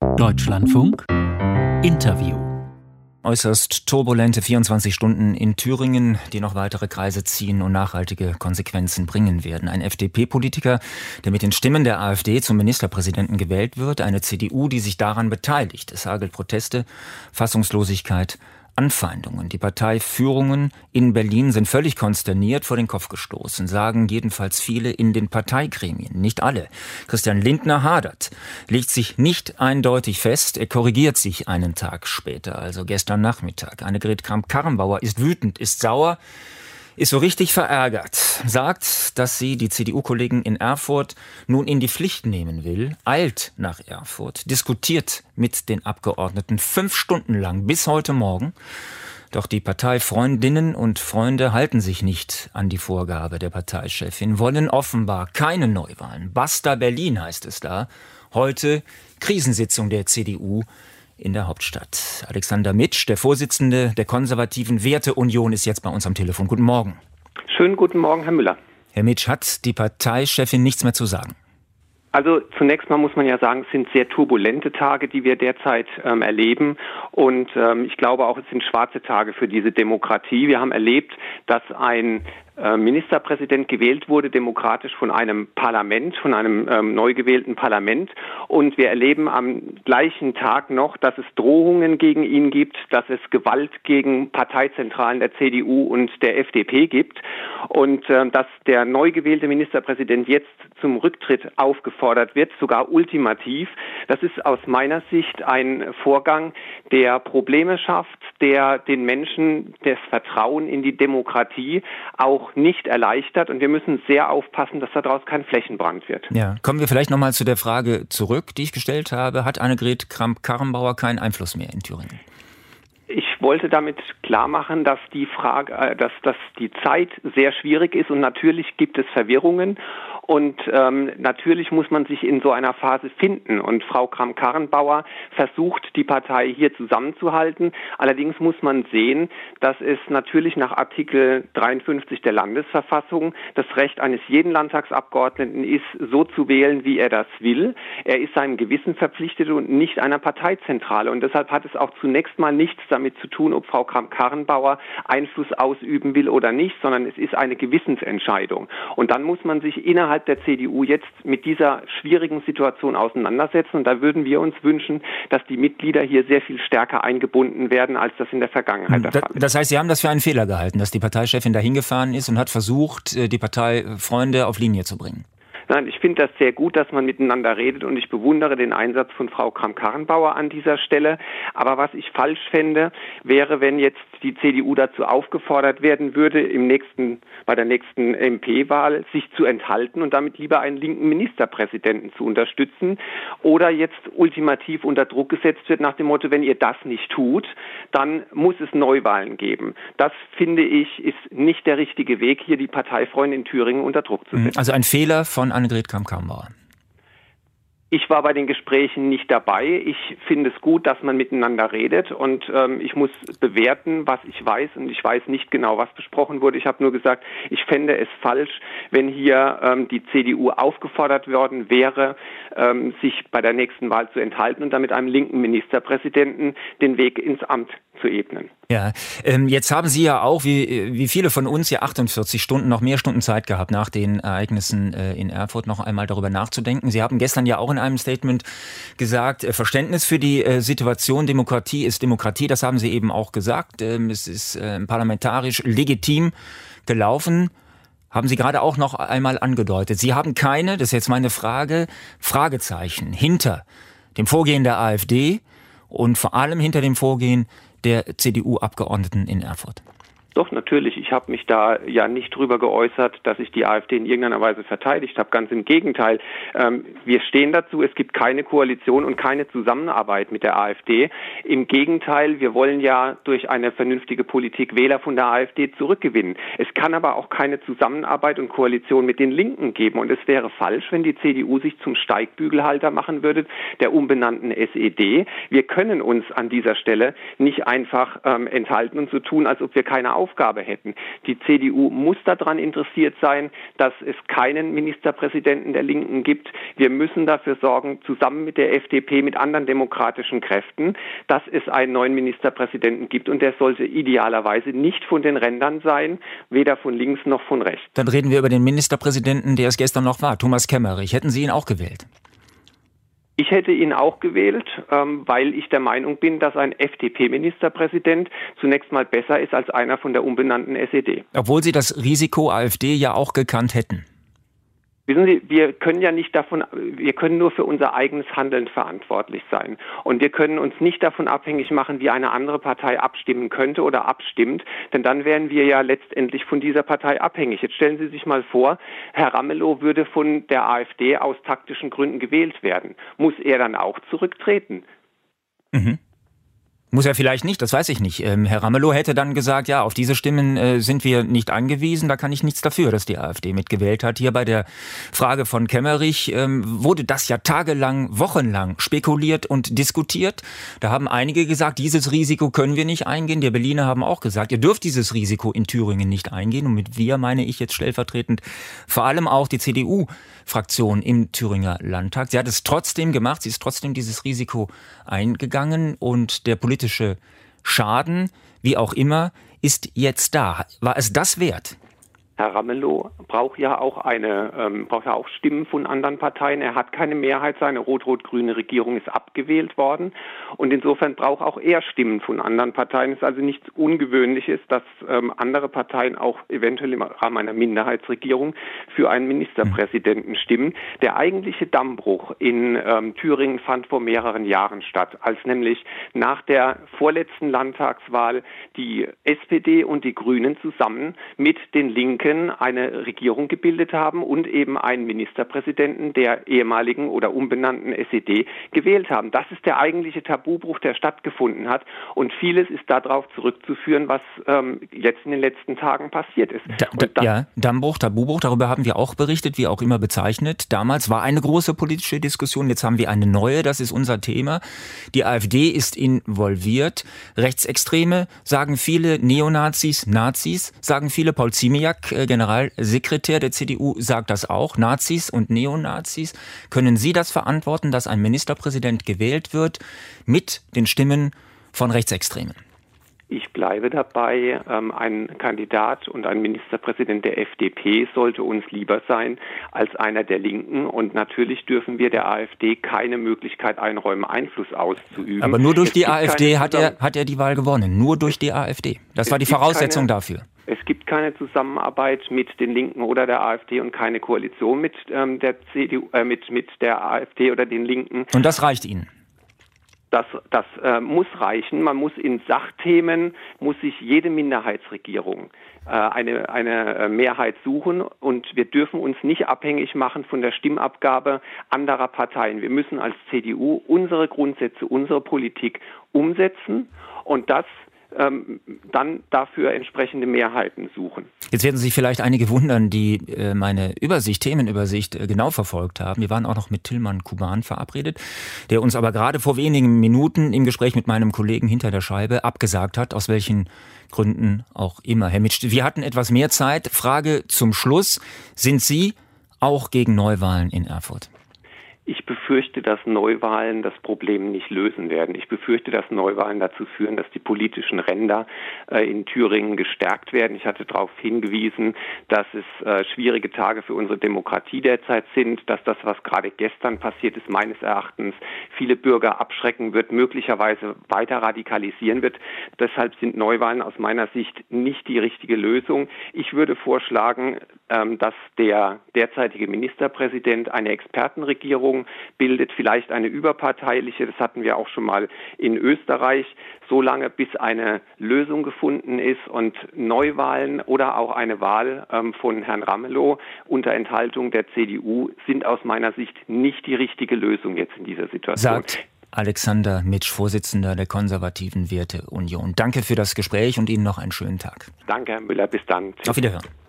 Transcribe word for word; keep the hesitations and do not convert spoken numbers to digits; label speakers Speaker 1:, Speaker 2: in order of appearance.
Speaker 1: Deutschlandfunk Interview.
Speaker 2: Äußerst turbulente vierundzwanzig Stunden in Thüringen, die noch weitere Kreise ziehen und nachhaltige Konsequenzen bringen werden. Ein F D P-Politiker, der mit den Stimmen der AfD zum Ministerpräsidenten gewählt wird. Eine C D U, die sich daran beteiligt. Es hagelt Proteste, Fassungslosigkeit, Anfeindungen. Die Parteiführungen in Berlin sind völlig konsterniert, vor den Kopf gestoßen, sagen jedenfalls viele in den Parteigremien. Nicht alle. Christian Lindner hadert, legt sich nicht eindeutig fest, er korrigiert sich einen Tag später, also gestern Nachmittag. Annegret Kramp-Karrenbauer ist wütend, ist sauer, ist so richtig verärgert, sagt, dass sie die C D U-Kollegen in Erfurt nun in die Pflicht nehmen will, eilt nach Erfurt, diskutiert mit den Abgeordneten fünf Stunden lang bis heute Morgen. Doch die Parteifreundinnen und Freunde halten sich nicht an die Vorgabe der Parteichefin, wollen offenbar keine Neuwahlen. Basta Berlin heißt es da. Heute Krisensitzung der C D U in der Hauptstadt. Alexander Mitsch, der Vorsitzende der konservativen Werteunion, ist jetzt bei uns am Telefon. Guten Morgen.
Speaker 3: Schönen guten Morgen, Herr Müller.
Speaker 2: Herr Mitsch, hat die Parteichefin nichts mehr zu sagen?
Speaker 3: Also zunächst mal muss man ja sagen, es sind sehr turbulente Tage, die wir derzeit ähm, erleben. Und ähm, ich glaube auch, es sind schwarze Tage für diese Demokratie. Wir haben erlebt, dass ein Ministerpräsident gewählt wurde, demokratisch von einem Parlament, von einem ähm, neu gewählten Parlament. Und wir erleben am gleichen Tag noch, dass es Drohungen gegen ihn gibt, dass es Gewalt gegen Parteizentralen der C D U und der F D P gibt. Und äh, dass der neu gewählte Ministerpräsident jetzt zum Rücktritt aufgefordert wird, sogar ultimativ. Das ist aus meiner Sicht ein Vorgang, der Probleme schafft, der den Menschen das Vertrauen in die Demokratie auch nicht erleichtert, und wir müssen sehr aufpassen, dass daraus kein Flächenbrand wird.
Speaker 2: Ja, kommen wir vielleicht nochmal zu der Frage zurück, die ich gestellt habe. Hat Annegret Kramp-Karrenbauer keinen Einfluss mehr in Thüringen?
Speaker 3: Ich wollte damit klar machen, dass die Frage, dass, dass die Zeit sehr schwierig ist, und natürlich gibt es Verwirrungen. Und ähm, natürlich muss man sich in so einer Phase finden. Und Frau Kramp-Karrenbauer versucht, die Partei hier zusammenzuhalten. Allerdings muss man sehen, dass es natürlich nach Artikel dreiundfünfzig der Landesverfassung das Recht eines jeden Landtagsabgeordneten ist, so zu wählen, wie er das will. Er ist seinem Gewissen verpflichtet und nicht einer Parteizentrale. Und deshalb hat es auch zunächst mal nichts damit zu tun, ob Frau Kramp-Karrenbauer Einfluss ausüben will oder nicht, sondern es ist eine Gewissensentscheidung. Und dann muss man sich innerhalb der C D U jetzt mit dieser schwierigen Situation auseinandersetzen. Und da würden wir uns wünschen, dass die Mitglieder hier sehr viel stärker eingebunden werden, als das in der Vergangenheit der Fall ist.
Speaker 2: Das heißt, Sie haben das für einen Fehler gehalten, dass die Parteichefin da hingefahren ist und hat versucht, die Parteifreunde auf Linie zu bringen?
Speaker 3: Nein, ich finde das sehr gut, dass man miteinander redet, und ich bewundere den Einsatz von Frau Kramp-Karrenbauer an dieser Stelle. Aber was ich falsch fände, wäre, wenn jetzt die C D U dazu aufgefordert werden würde, im nächsten, bei der nächsten M P-Wahl sich zu enthalten und damit lieber einen linken Ministerpräsidenten zu unterstützen, oder jetzt ultimativ unter Druck gesetzt wird nach dem Motto, wenn ihr das nicht tut, dann muss es Neuwahlen geben. Das, finde ich, ist nicht der richtige Weg, hier die Parteifreunde in Thüringen unter Druck zu setzen.
Speaker 2: Also ein Fehler von Annegret Kramp-Karrenbauer.
Speaker 3: Ich war bei den Gesprächen nicht dabei. Ich finde es gut, dass man miteinander redet, und ähm, ich muss bewerten, was ich weiß, und ich weiß nicht genau, was besprochen wurde. Ich habe nur gesagt, ich fände es falsch, wenn hier ähm, die C D U aufgefordert worden wäre, ähm, sich bei der nächsten Wahl zu enthalten und damit einem linken Ministerpräsidenten den Weg ins Amt zu ebnen.
Speaker 2: Ja, ähm, jetzt haben Sie ja auch, wie, wie viele von uns, ja achtundvierzig Stunden, noch mehr Stunden Zeit gehabt, nach den Ereignissen äh, in Erfurt noch einmal darüber nachzudenken. Sie haben gestern ja auch in einem Statement gesagt, äh, Verständnis für die äh, Situation, Demokratie ist Demokratie, das haben Sie eben auch gesagt. Ähm, es ist äh, parlamentarisch legitim gelaufen. Haben Sie gerade auch noch einmal angedeutet. Sie haben keine, das ist jetzt meine Frage, Fragezeichen hinter dem Vorgehen der AfD und vor allem hinter dem Vorgehen der C D U-Abgeordneten in Erfurt.
Speaker 3: Doch, natürlich. Ich habe mich da ja nicht drüber geäußert, dass ich die AfD in irgendeiner Weise verteidigt habe. Ganz im Gegenteil. Ähm, wir stehen dazu, es gibt keine Koalition und keine Zusammenarbeit mit der AfD. Im Gegenteil, wir wollen ja durch eine vernünftige Politik Wähler von der AfD zurückgewinnen. Es kann aber auch keine Zusammenarbeit und Koalition mit den Linken geben. Und es wäre falsch, wenn die C D U sich zum Steigbügelhalter machen würde, der umbenannten S E D. Wir können uns an dieser Stelle nicht einfach ähm, enthalten und so tun, als ob wir keine Aufgabe hätten. Die C D U muss daran interessiert sein, dass es keinen Ministerpräsidenten der Linken gibt. Wir müssen dafür sorgen, zusammen mit der F D P, mit anderen demokratischen Kräften, dass es einen neuen Ministerpräsidenten gibt. Und der sollte idealerweise nicht von den Rändern sein, weder von links noch von rechts.
Speaker 2: Dann reden wir über den Ministerpräsidenten, der es gestern noch war, Thomas Kemmerich. Hätten Sie ihn auch gewählt?
Speaker 3: Ich hätte ihn auch gewählt, ähm, weil ich der Meinung bin, dass ein F D P-Ministerpräsident zunächst mal besser ist als einer von der umbenannten S E D.
Speaker 2: Obwohl Sie das Risiko AfD ja auch gekannt hätten.
Speaker 3: Wissen Sie, wir können ja nicht davon, wir können nur für unser eigenes Handeln verantwortlich sein. Und wir können uns nicht davon abhängig machen, wie eine andere Partei abstimmen könnte oder abstimmt, denn dann wären wir ja letztendlich von dieser Partei abhängig. Jetzt stellen Sie sich mal vor, Herr Ramelow würde von der AfD aus taktischen Gründen gewählt werden. Muss er dann auch zurücktreten?
Speaker 2: Mhm. Muss er vielleicht nicht, das weiß ich nicht. Ähm, Herr Ramelow hätte dann gesagt, ja, auf diese Stimmen äh, sind wir nicht angewiesen, da kann ich nichts dafür, dass die AfD mitgewählt hat. Hier bei der Frage von Kemmerich ähm, wurde das ja tagelang, wochenlang spekuliert und diskutiert. Da haben einige gesagt, dieses Risiko können wir nicht eingehen. Die Berliner haben auch gesagt, ihr dürft dieses Risiko in Thüringen nicht eingehen. Und mit wir meine ich jetzt stellvertretend vor allem auch die C D U-Fraktion im Thüringer Landtag. Sie hat es trotzdem gemacht, sie ist trotzdem dieses Risiko eingegangen und der politische Schaden, wie auch immer, ist jetzt da. War es das wert?
Speaker 3: Herr Ramelow braucht ja auch eine, ähm, braucht ja auch Stimmen von anderen Parteien. Er hat keine Mehrheit, seine rot-rot-grüne Regierung ist abgewählt worden und insofern braucht auch er Stimmen von anderen Parteien. Es ist also nichts Ungewöhnliches, dass ähm, andere Parteien auch eventuell im Rahmen einer Minderheitsregierung für einen Ministerpräsidenten stimmen. Der eigentliche Dammbruch in ähm, Thüringen fand vor mehreren Jahren statt, als nämlich nach der vorletzten Landtagswahl die S P D und die Grünen zusammen mit den Linken eine Regierung gebildet haben und eben einen Ministerpräsidenten der ehemaligen oder umbenannten S E D gewählt haben. Das ist der eigentliche Tabubruch, der stattgefunden hat und vieles ist darauf zurückzuführen, was ähm, jetzt in den letzten Tagen passiert ist.
Speaker 2: Da, da, das, ja, Dammbruch, Tabubruch, darüber haben wir auch berichtet, wie auch immer bezeichnet. Damals war eine große politische Diskussion, jetzt haben wir eine neue, das ist unser Thema. Die AfD ist involviert. Rechtsextreme, sagen viele, Neonazis, Nazis, sagen viele, Paul Ziemiak, Generalsekretär der C D U, sagt das auch. Nazis und Neonazis. Können Sie das verantworten, dass ein Ministerpräsident gewählt wird mit den Stimmen von Rechtsextremen?
Speaker 3: Ich bleibe dabei, ähm, ein Kandidat und ein Ministerpräsident der F D P sollte uns lieber sein als einer der Linken. Und natürlich dürfen wir der AfD keine Möglichkeit einräumen, Einfluss auszuüben.
Speaker 2: Aber nur durch die AfD hat er, hat er die Wahl gewonnen. Nur durch die AfD. Das war die Voraussetzung dafür.
Speaker 3: Es gibt keine Zusammenarbeit mit den Linken oder der AfD und keine Koalition mit ähm, der C D U, äh, mit, mit der AfD oder den Linken.
Speaker 2: Und das reicht Ihnen?
Speaker 3: Das, das äh, muss reichen. Man muss in Sachthemen, muss sich jede Minderheitsregierung äh, eine, eine Mehrheit suchen und wir dürfen uns nicht abhängig machen von der Stimmabgabe anderer Parteien. Wir müssen als C D U unsere Grundsätze, unsere Politik umsetzen und das Ähm, dann dafür entsprechende Mehrheiten suchen.
Speaker 2: Jetzt werden sich vielleicht einige wundern, die äh, meine Übersicht, Themenübersicht äh, genau verfolgt haben. Wir waren auch noch mit Tilman Kuban verabredet, der uns aber gerade vor wenigen Minuten im Gespräch mit meinem Kollegen hinter der Scheibe abgesagt hat, aus welchen Gründen auch immer. Herr Mitsch, wir hatten etwas mehr Zeit. Frage zum Schluss. Sind Sie auch gegen Neuwahlen in Erfurt?
Speaker 3: Ich befürchte, dass Neuwahlen das Problem nicht lösen werden. Ich befürchte, dass Neuwahlen dazu führen, dass die politischen Ränder äh, in Thüringen gestärkt werden. Ich hatte darauf hingewiesen, dass es äh, schwierige Tage für unsere Demokratie derzeit sind, dass das, was gerade gestern passiert ist, meines Erachtens viele Bürger abschrecken wird, möglicherweise weiter radikalisieren wird. Deshalb sind Neuwahlen aus meiner Sicht nicht die richtige Lösung. Ich würde vorschlagen, ähm, dass der derzeitige Ministerpräsident eine Expertenregierung bildet, vielleicht eine überparteiliche, das hatten wir auch schon mal in Österreich, so lange bis eine Lösung gefunden ist und Neuwahlen oder auch eine Wahl ähm, von Herrn Ramelow unter Enthaltung der C D U sind aus meiner Sicht nicht die richtige Lösung jetzt in dieser Situation.
Speaker 2: Sagt Alexander Mitsch, Vorsitzender der Konservativen Werte Union. Danke für das Gespräch und Ihnen noch einen schönen Tag.
Speaker 3: Danke, Herr Müller. Bis dann.
Speaker 2: Auf Wiederhören.